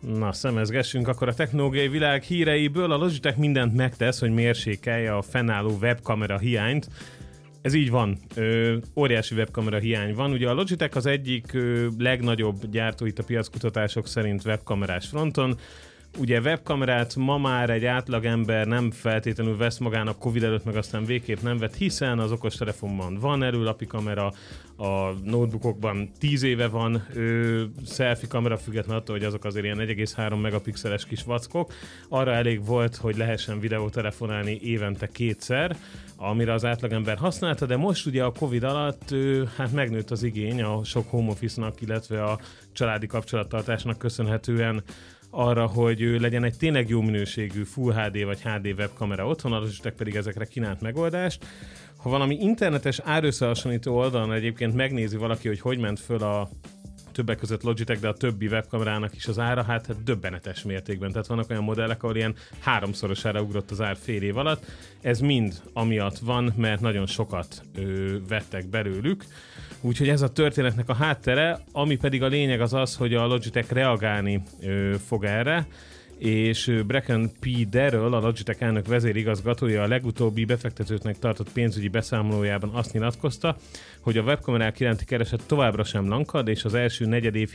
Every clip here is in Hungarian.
Na, szemezgessünk akkor a technológiai világ híreiből. A Logitech mindent megtesz, hogy mérsékelje a fennálló webkamera hiányt. Ez így van. Óriási webkamera hiány van. Ugye a Logitech az egyik legnagyobb gyártó itt a piackutatások szerint webkamerás fronton. Ugye webkamerát ma már egy átlagember nem feltétlenül vesz magának Covid előtt, meg aztán végképp nem vett, hiszen az okostelefonban van előlapi kamera, a notebookokban 10 éve van selfie kamera, függetlenül attól, hogy azok azért ilyen 1,3 megapixeles kis vackok. Arra elég volt, hogy lehessen videótelefonálni évente 2-szer, amire az átlagember használta, de most ugye a Covid alatt hát megnőtt az igény a sok home office-nak, illetve a családi kapcsolattartásnak köszönhetően arra, hogy legyen egy tényleg jó minőségű Full HD vagy HD webkamera otthon, a Logitech pedig ezekre kínált megoldást. Ha valami internetes árösszehasonlító oldalon egyébként megnézi valaki, hogy ment föl a többek között Logitech, de a többi webkamerának is az ára, hát döbbenetes mértékben. Tehát vannak olyan modellek, ahol ilyen 3-szorosára ugrott az ár fél év alatt. Ez mind amiatt van, mert nagyon sokat vettek belőlük. Úgyhogy ez a történetnek a háttere, ami pedig a lényeg az az, hogy a Logitech reagálni fog erre, és Bracken P. Darrell, a Logitech elnök vezérigazgatója a legutóbbi befektetőknek tartott pénzügyi beszámolójában azt nyilatkozta, hogy a webkamerák iránti kereset továbbra sem lankad, és az első negyedév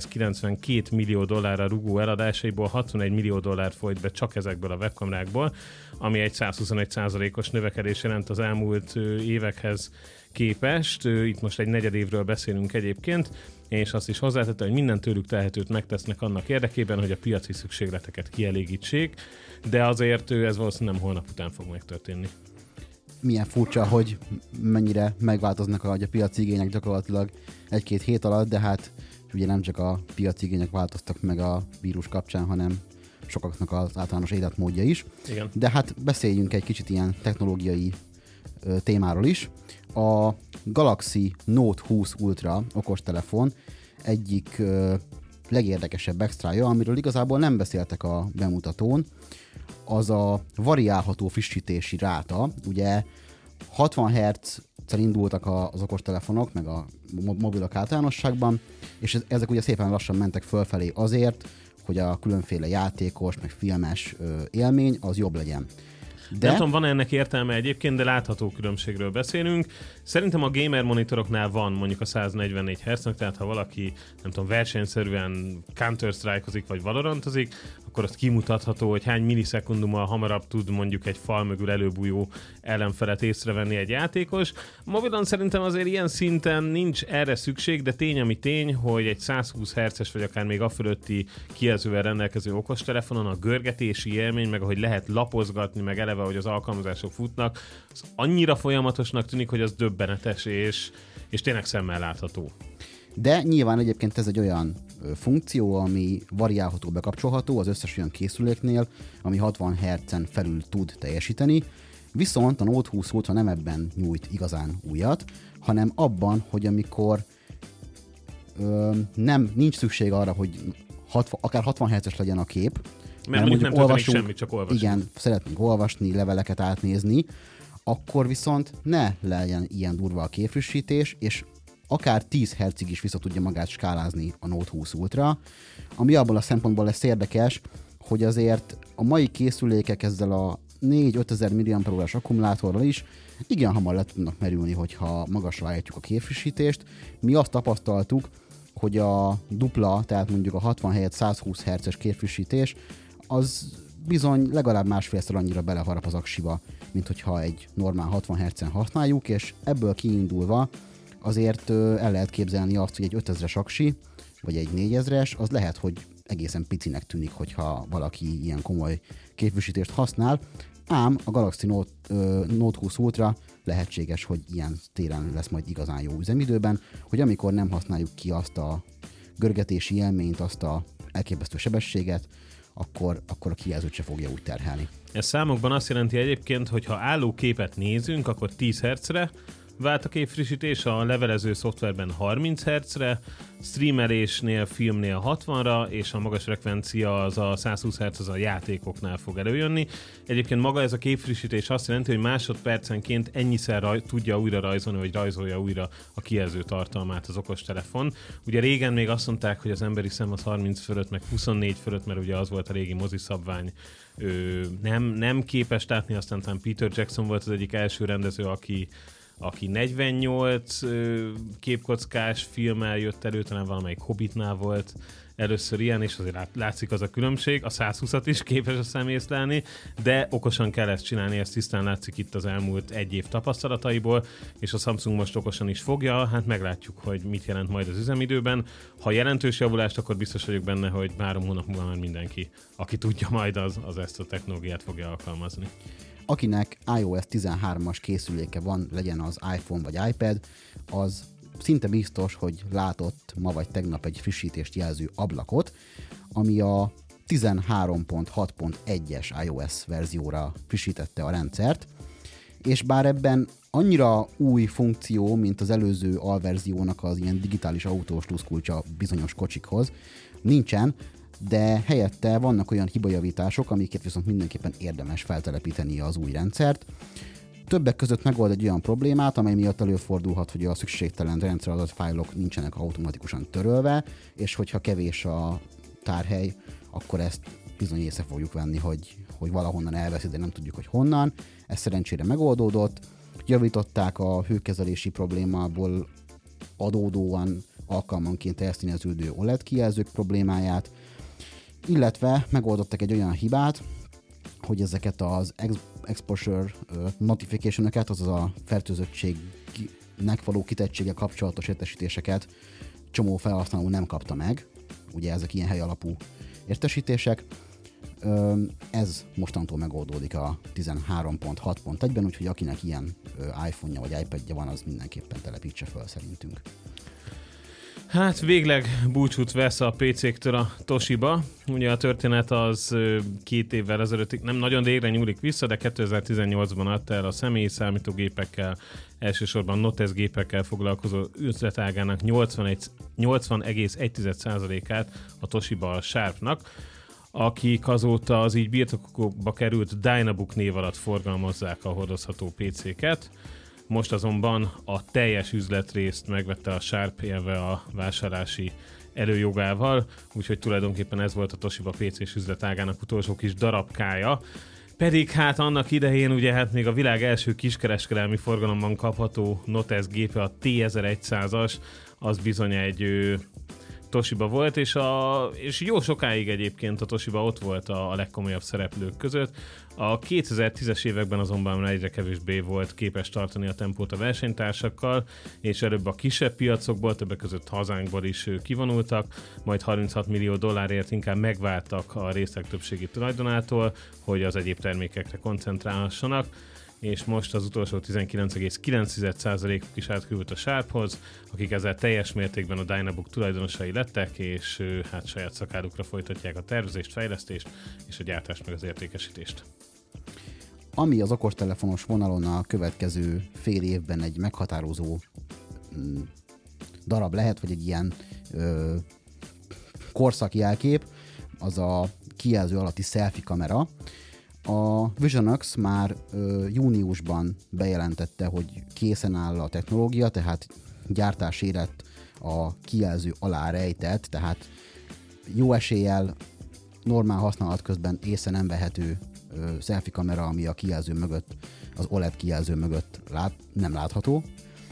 $792 millió rugó eladásaiból $61 millió folyt be csak ezekből a webkamerákból, ami egy 121%-os növekedés jelent az elmúlt évekhez képest. Itt most egy negyedévről beszélünk egyébként, és azt is hozzátette, hogy minden tőlük telhetőt megtesznek annak érdekében, hogy a piaci szükségleteket kielégítsék, de azért ez valószínűleg nem holnap után fog megtörténni. Milyen furcsa, hogy mennyire megváltoznak a piaci igények gyakorlatilag 1-2 hét alatt, de hát ugye nem csak a piaci igények változtak meg a vírus kapcsán, hanem sokaknak az általános életmódja is. Igen. De hát beszéljünk egy kicsit ilyen technológiai témáról is. A Galaxy Note 20 Ultra okostelefon egyik legérdekesebb extrája, amiről igazából nem beszéltek a bemutatón, az a variálható frissítési ráta. Ugye 60 Hz-szel indultak az okostelefonok, meg a mobilok általánosságban, és ezek ugye szépen lassan mentek fölfelé azért, hogy a különféle játékos, meg filmes élmény az jobb legyen. De... Nem tudom, van ennek értelme egyébként, de látható különbségről beszélünk. Szerintem a gamer monitoroknál van mondjuk a 144 Hz-nek, tehát ha valaki, nem tudom, versenyszerűen Counter-Strike-ozik vagy Valorantozik, akkor azt kimutatható, hogy hány millisekundummal hamarabb tud mondjuk egy fal mögül előbújó ellenfelet észrevenni egy játékos. Mobilon szerintem azért ilyen szinten nincs erre szükség, de tény ami tény, hogy egy 120 Hz-es vagy akár még afölötti kijelzővel rendelkező okostelefonon a görgetési élmény, meg ahogy lehet lapozgatni, meg eleve, hogy az alkalmazások futnak, az annyira folyamatosnak tűnik, hogy az döbbenetes, és tényleg szemmel látható. De nyilván egyébként ez egy olyan funkció, ami variálható, bekapcsolható az összes olyan készüléknél, ami 60 Hz-en felül tud teljesíteni, viszont a Note 20 Ultra nem ebben nyújt igazán újat, hanem abban, hogy amikor nincs szükség arra, hogy akár 60 Hz-es legyen a kép, mert mondjuk nem történik semmit, csak olvasni. Igen, szeretnénk olvasni, leveleket átnézni, akkor viszont ne legyen ilyen durva a képfrissítés, és akár 10 Hz-ig is vissza tudja magát skálázni a Note 20 Ultra, ami abból a szempontból lesz érdekes, hogy azért a mai készülékek ezzel a 4-5 ezer mAh akkumulátorral is igen hamar le tudnak merülni, hogyha magasra állítjuk a képfrissítést. Mi azt tapasztaltuk, hogy a dupla, tehát mondjuk a 60 helyett 120 Hz-es képfrissítés, az bizony legalább másfélszer annyira beleharap az aksiba, mint hogyha egy normál 60 Hz-en használjuk, és ebből kiindulva azért el lehet képzelni azt, hogy egy 5000-es aksi, vagy egy 4000-es, az lehet, hogy egészen picinek tűnik, hogyha valaki ilyen komoly képfrissítést használ, ám a Galaxy Note 20 Ultra lehetséges, hogy ilyen téren lesz majd igazán jó üzemidőben, hogy amikor nem használjuk ki azt a görgetési élményt, azt a elképesztő sebességet, akkor a kijelzőt se fogja úgy terhelni. Ez számokban azt jelenti egyébként, hogy ha álló képet nézünk, akkor 10 Hz-re, vált a képfrissítés, a levelező szoftverben 30 Hz-re, streamelésnél, filmnél 60-ra, és a magas frekvencia az a 120 Hz az a játékoknál fog előjönni. Egyébként maga ez a képfrissítés azt jelenti, hogy másodpercenként ennyiszer tudja újra rajzolni, vagy rajzolja újra a kijelző tartalmát az okostelefon. Ugye régen még azt mondták, hogy az emberi szem az 30 fölött, meg 24 fölött, mert ugye az volt a régi moziszabvány, nem képes látni, aztán Peter Jackson volt az egyik első rendező, aki 48 képkockás filmmel jött elő, talán valamelyik Hobbitnál volt először ilyen, és azért látszik az a különbség, a 120-at is képes a szem észlelni, de okosan kell ezt csinálni, ez tisztán látszik itt az elmúlt egy év tapasztalataiból, és a Samsung most okosan is fogja, hát meglátjuk, hogy mit jelent majd az üzemidőben. Ha jelentős javulást, akkor biztos vagyok benne, hogy 3 hónap múlva már mindenki, aki tudja majd az ezt a technológiát fogja alkalmazni. Akinek iOS 13-as készüléke van, legyen az iPhone vagy iPad, az szinte biztos, hogy látott ma vagy tegnap egy frissítést jelző ablakot, ami a 13.6.1-es iOS verzióra frissítette a rendszert, és bár ebben annyira új funkció, mint az előző alverziónak az ilyen digitális autós pluszkulcsa bizonyos kocsikhoz, nincsen, de helyette vannak olyan hibajavítások, amiket viszont mindenképpen érdemes feltelepíteni az új rendszert. Többek között megold egy olyan problémát, amely miatt előfordulhat, hogy a szükségtelen rendszeradatfájlok nincsenek automatikusan törölve, és hogyha kevés a tárhely, akkor ezt bizony észre fogjuk venni, hogy valahonnan elveszi, de nem tudjuk, hogy honnan. Ez szerencsére megoldódott. Javították a hőkezelési problémából adódóan alkalmanként elszíneződő OLED kijelzők problémáját, illetve megoldottak egy olyan hibát, hogy ezeket az exposure notification-öket, azaz a fertőzöttségnek való kitettséggel kapcsolatos értesítéseket csomó felhasználó nem kapta meg. Ugye ezek ilyen helyalapú értesítések. Ez mostantól megoldódik a 13.6.1-ben, úgyhogy akinek ilyen iPhone-ja vagy iPad-ja van, az mindenképpen telepítse föl szerintünk. Hát végleg búcsút vesz a PC-ktől a Toshiba. Ugye a történet az 2 évvel ezelőttig nem nagyon régre nyúlik vissza, de 2018-ban adta el a személyi számítógépekkel, elsősorban Notes gépekkel foglalkozó üzletágának 80,1%-át a Toshiba a Sharpnak, akik azóta az így birtokokba került Dynabook név alatt forgalmazzák a hordozható PC-ket. Most azonban a teljes üzletrészt megvette a Sharp, élve a vásárlási előjogával, úgyhogy tulajdonképpen ez volt a Toshiba PC-s üzletágának utolsó kis darabkája. Pedig hát annak idején ugye hát még a világ első kiskereskedelmi forgalomban kapható Notes gépe, a T1100-as, az bizony egy Toshiba volt, és jó sokáig egyébként a Toshiba ott volt a legkomolyabb szereplők között. A 2010-es években azonban egyre kevésbé volt képes tartani a tempót a versenytársakkal, és előbb a kisebb piacokból, többek között hazánkból is kivonultak, majd $36 millió inkább megváltak a részek többségi tulajdonától, hogy az egyéb termékekre koncentrálhassanak, és most az utolsó 19,9%-uk is átkerült a Sharphoz, akik ezzel teljes mértékben a Dynabook tulajdonosai lettek, és hát saját szakálukra folytatják a tervezést, fejlesztést és a gyártást meg az értékesítést. Ami az okostelefonos vonalon a következő fél évben egy meghatározó darab lehet, vagy egy ilyen korszakjelkép, az a kijelző alatti selfie kamera. A Visionox már júniusban bejelentette, hogy készen áll a technológia, tehát gyártás érett a kijelző alá rejtett, tehát jó eséllyel normál használat közben észre nem vehető selfie kamera, ami a kijelző mögött, az OLED kijelző mögött nem látható.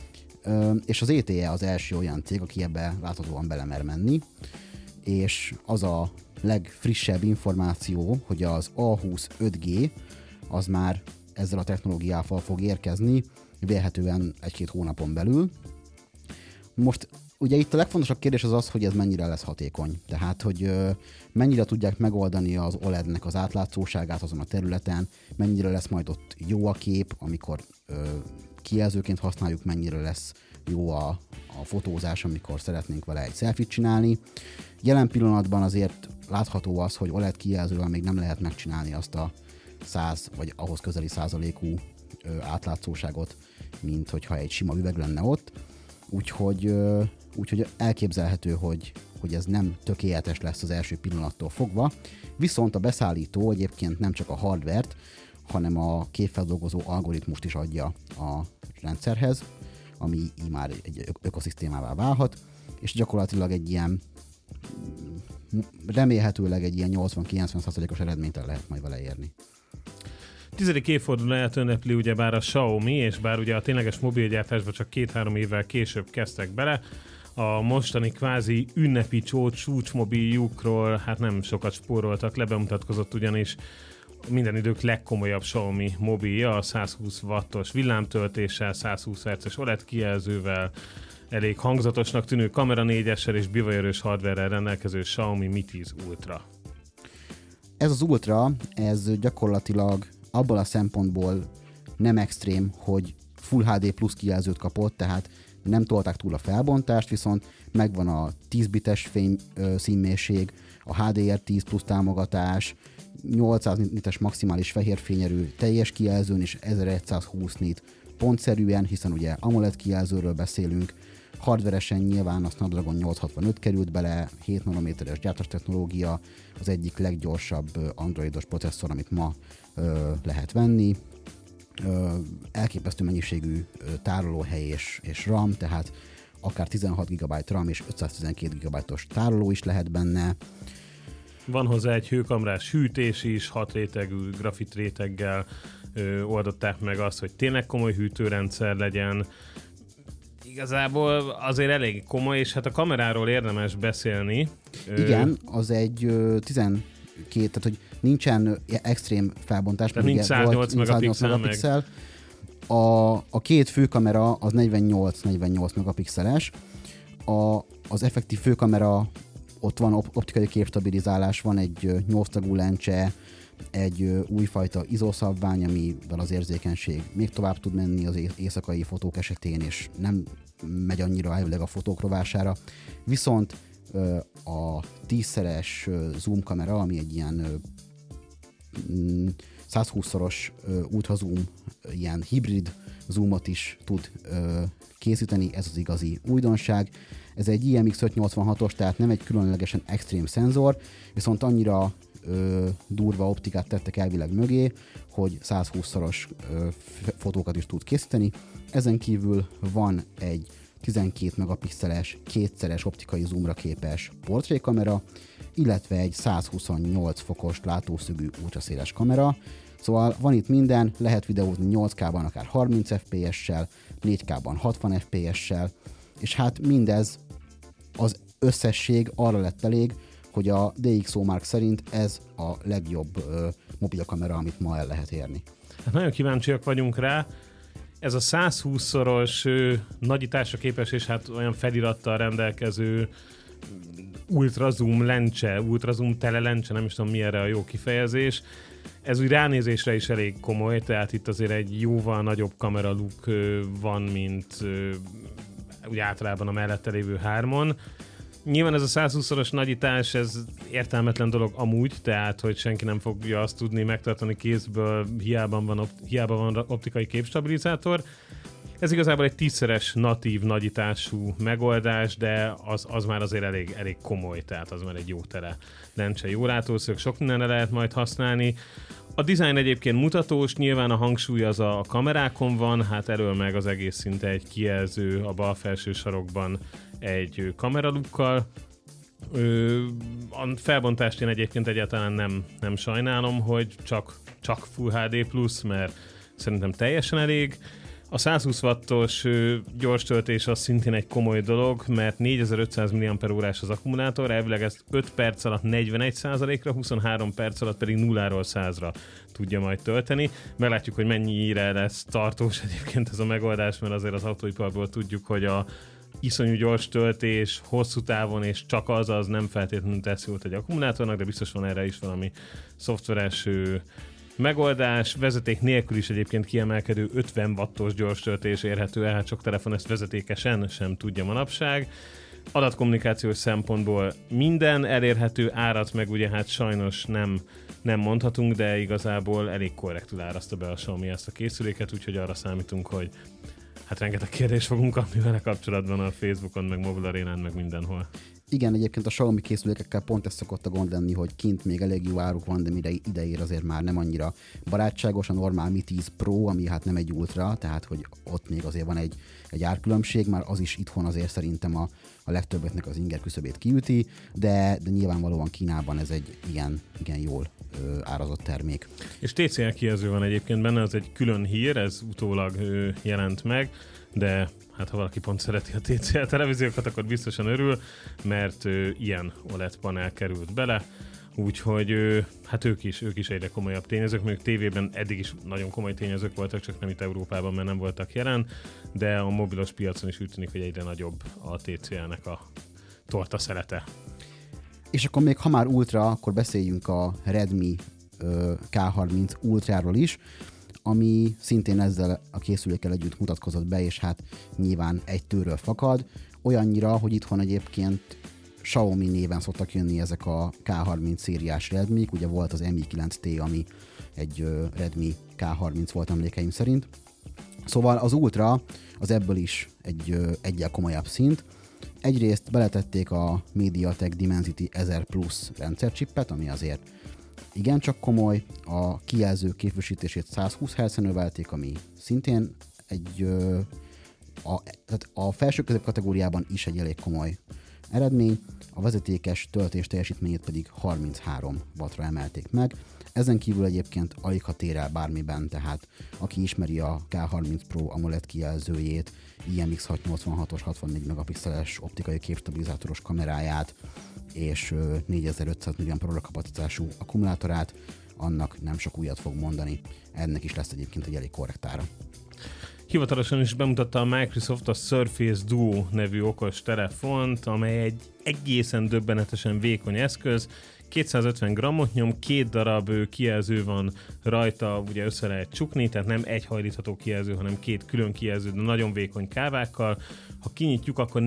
És az ETE az első olyan cég, aki ebbe láthatóan belemer menni, és az a legfrissebb információ, hogy az A20 5G az már ezzel a technológiával fog érkezni, vélhetően 1-2 hónapon belül. Most ugye itt a legfontosabb kérdés az, hogy ez mennyire lesz hatékony. Tehát, hogy mennyire tudják megoldani az OLED-nek az átlátszóságát azon a területen, mennyire lesz majd ott jó a kép, amikor kijelzőként használjuk, mennyire lesz jó a fotózás, amikor szeretnénk vele egy selfie-t csinálni. Jelen pillanatban azért látható az, hogy OLED kijelzővel még nem lehet megcsinálni azt a 100 vagy ahhoz közeli százalékú átlátszóságot, mint hogyha egy sima üveg lenne ott. Úgyhogy elképzelhető, hogy ez nem tökéletes lesz az első pillanattól fogva. Viszont a beszállító egyébként nem csak a hardvert, hanem a képfeldolgozó algoritmust is adja a rendszerhez, ami így már egy ökoszisztémává válhat, és gyakorlatilag egy ilyen remélhetőleg egy ilyen 80-90%-os eredményt el lehet majd vele érni. 10. évfordulóját ünnepli ugyebár a Xiaomi, és bár ugye a tényleges mobilgyártásba csak 2-3 évvel később kezdtek bele, a mostani kvázi ünnepi csúcsmobiljukról hát nem sokat spóroltak le, bemutatkozott ugyanis minden idők legkomolyabb Xiaomi mobilja, a 120 wattos villámtöltéssel, 120 Hz-es OLED kijelzővel, elég hangzatosnak tűnő kamera 4-essel és bivajerős hardverrel rendelkező Xiaomi Mi 10 Ultra. Ez az Ultra, ez gyakorlatilag abból a szempontból nem extrém, hogy Full HD plusz kijelzőt kapott, tehát nem tolták túl a felbontást, viszont megvan a 10 bites színmérség, a HDR10 plusz támogatás, 800 nites maximális fehérfényerő teljes kijelzőn és 1120 nit pontszerűen, hiszen ugye AMOLED kijelzőről beszélünk, hardveresen nyilván a Snapdragon 865 került bele, 7 nanométeres gyártástechnológia, az egyik leggyorsabb androidos processzor, amit ma lehet venni. Elképesztő mennyiségű tárolóhely és RAM, tehát akár 16 GB RAM és 512 GB-os tároló is lehet benne. Van hozzá egy hőkamrás hűtés is, 6 rétegű grafit réteggel oldották meg azt, hogy tényleg komoly hűtőrendszer legyen. Igazából azért elég komoly, és hát a kameráról érdemes beszélni. Igen, az egy 12, tehát hogy nincsen extrém felbontás. Tehát nincs 108 megapixel. A két főkamera az 48 megapixeles. Az effektív főkamera, ott van optikai képstabilizálás, van egy 8 tagú lencse, egy újfajta ISO szabvány, amivel az érzékenység még tovább tud menni az éjszakai fotók esetén, és nem megy annyira elvileg a fotók rovására. Viszont a 10-szeres zoom kamera, ami egy ilyen 120-szoros ultrazoom, ilyen hibrid zoomot is tud készíteni, ez az igazi újdonság. Ez egy IMX586-os, tehát nem egy különlegesen extrém szenzor, viszont annyira durva optikát tettek elvileg mögé, hogy 120-szoros fotókat is tud készíteni. Ezen kívül van egy 12 megapixeles, kétszeres optikai zoomra képes portrékamera, illetve egy 128 fokos látószögű ultraszéles kamera. Szóval van itt minden, lehet videózni 8K-ban akár 30 FPS-sel, 4K-ban 60 FPS-sel, és hát mindez az összesség arra lett elég, hogy a DxOMark szerint ez a legjobb mobilkamera, amit ma el lehet érni. Hát nagyon kíváncsiak vagyunk rá. Ez a 120-szoros nagyításra képes és hát olyan felirattal rendelkező ultrazoom lencse, ultrazoom telelencse, nem is tudom mi erre a jó kifejezés. Ez úgy ránézésre is elég komoly, tehát itt azért egy jóval nagyobb kameraluk van, mint úgy általában a mellette lévő 3-on. Nyilván ez a 120-szoros nagyítás, ez értelmetlen dolog amúgy, tehát hogy senki nem fogja azt tudni megtartani kézből, hiába van optikai képstabilizátor. Ez igazából egy 10-szeres natív nagyítású megoldás, de az már azért elég komoly, tehát az már egy jó tele lencse, jó látószög, sok mindenre lehet majd használni. A design egyébként mutatós, nyilván a hangsúly az a kamerákon van, hát erről meg az egész szinte egy kijelző a bal felső sarokban egy kameralukkal. A felbontást én egyébként egyáltalán nem sajnálom, hogy csak Full HD+, mert szerintem teljesen elég. A 120 wattos gyors töltés az szintén egy komoly dolog, mert 4500 mAh-s az akkumulátor, elvileg ezt 5 perc alatt 41%-ra, 23 perc alatt pedig 0-ról 100-ra tudja majd tölteni. Meglátjuk, hogy mennyire lesz tartós egyébként ez a megoldás, mert azért az autóiparból tudjuk, hogy a iszonyú gyors töltés hosszú távon, és csak az nem feltétlenül tesz jót egy akkumulátornak, de biztos van erre is valami szoftveres megoldás. Vezeték nélkül is egyébként kiemelkedő 50 wattos gyors töltés érhető el, hát sok telefon ezt vezetékesen sem tudja manapság. Adatkommunikációs szempontból minden elérhető, árat meg ugye hát sajnos nem mondhatunk, de igazából elég korrektül árazta be a Xiaomi ezt a készüléket, úgyhogy arra számítunk, hogy hát rengeteg kérdést fogunk kapni vele kapcsolatban a Facebookon, meg Mobilarénán, meg mindenhol. Igen, egyébként a Xiaomi készülékekkel pont ez szokott a gond lenni, hogy kint még elég jó áruk van, de mire ideér azért már nem annyira barátságos. A normál Mi 10 Pro, ami hát nem egy Ultra, tehát hogy ott még azért van egy árkülönbség, már az is itthon azért szerintem a legtöbbeknek az inger küszöbét kiüti, de nyilvánvalóan Kínában ez egy igen jól árazott termék. És TCL kijelző van egyébként benne, az egy külön hír, ez utólag jelent meg, de hát ha valaki pont szereti a TCL televíziókat, akkor biztosan örül, mert ilyen OLED panel került bele, úgyhogy hát ők is egyre komolyabb tényezők, mondjuk tévében eddig is nagyon komoly tényezők voltak, csak nem itt Európában, mert nem voltak jelen, de a mobilos piacon is úgy tűnik, hogy egyre nagyobb a TCL-nek a torta szelete. És akkor még ha már Ultra, akkor beszéljünk a Redmi K30 Ultráról is, ami szintén ezzel a készülékkel együtt mutatkozott be, és hát nyilván egy tőről fakad. Olyannyira, hogy itthon egyébként Xiaomi néven szoktak jönni ezek a K30 szériás Redmik, ugye volt az Mi 9T, ami egy Redmi K30 volt emlékeim szerint. Szóval az Ultra az ebből is egyel komolyabb szint. Egyrészt beletették a MediaTek Dimensity 1000 Plus rendszercsippet, ami azért igencsak komoly, a kijelző képvisítését 120 Hz-en növelték, ami szintén tehát a felső közép kategóriában is egy elég komoly eredmény, a vezetékes töltés teljesítményét pedig 33 wattra emelték meg. Ezen kívül egyébként alig ha tér el bármiben, tehát aki ismeri a K30 Pro AMOLED kijelzőjét, IMX686-os 64 megapixeles optikai képstabilizátoros kameráját és 4500 mAh kapacitású akkumulátorát, annak nem sok újat fog mondani. Ennek is lesz egyébként egy elég korrekt ára. Hivatalosan is bemutatta a Microsoft a Surface Duo nevű okos telefont, amely egy egészen döbbenetesen vékony eszköz, 250 grammot nyom, 2 darab kijelző van rajta, ugye össze lehet csukni, tehát nem egy hajlítható kijelző, hanem 2 külön kijelző, de nagyon vékony kávákkal. Ha kinyitjuk, akkor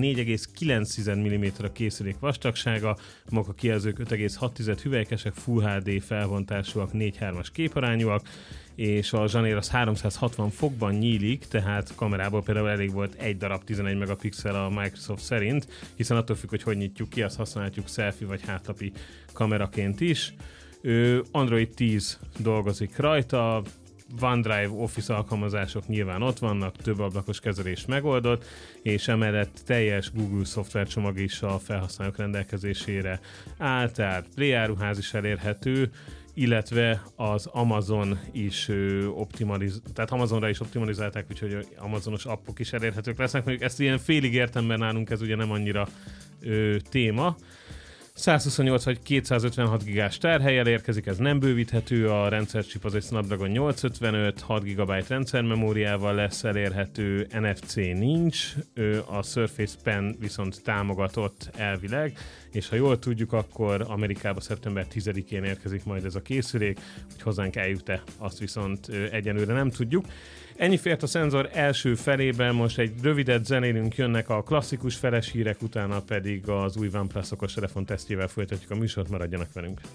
4,9 mm a készülék vastagsága, maguk a kijelzők 5,6 hüvelykesek, Full HD felbontásúak, 4:3-as képarányúak, és a zsanér az 360 fokban nyílik, tehát kamerából például elég volt egy darab 11 megapixel a Microsoft szerint, hiszen attól függ, hogy nyitjuk ki, azt használhatjuk selfie vagy hátlapi kameraként is. Android 10 dolgozik rajta, OneDrive, Office alkalmazások nyilván ott vannak, több ablakos kezelés megoldott, és emellett teljes Google szoftvercsomag is a felhasználók rendelkezésére áll, tehát Play áruház is elérhető, illetve az Amazon is tehát Amazonra is optimalizálták, úgyhogy Amazonos appok is elérhetők lesznek. Mondjuk ezt ilyen félig értem, mert nálunk ez ugye nem annyira téma. 128 vagy 256 gigás tárhellyel érkezik, ez nem bővíthető, a rendszerchip az egy Snapdragon 855, 6 GB rendszermemóriával lesz elérhető, NFC nincs, a Surface Pen viszont támogatott elvileg, és ha jól tudjuk, akkor Amerikába szeptember 10-én érkezik majd ez a készülék, hogy hozzánk eljut-e, azt viszont egyenlőre nem tudjuk. Ennyi fért a szenzor első felében, most egy rövidet zenélünk, jönnek a klasszikus feles hírek, utána pedig az új OnePlus okos telefon tesztjével folytatjuk a műsort, maradjanak velünk.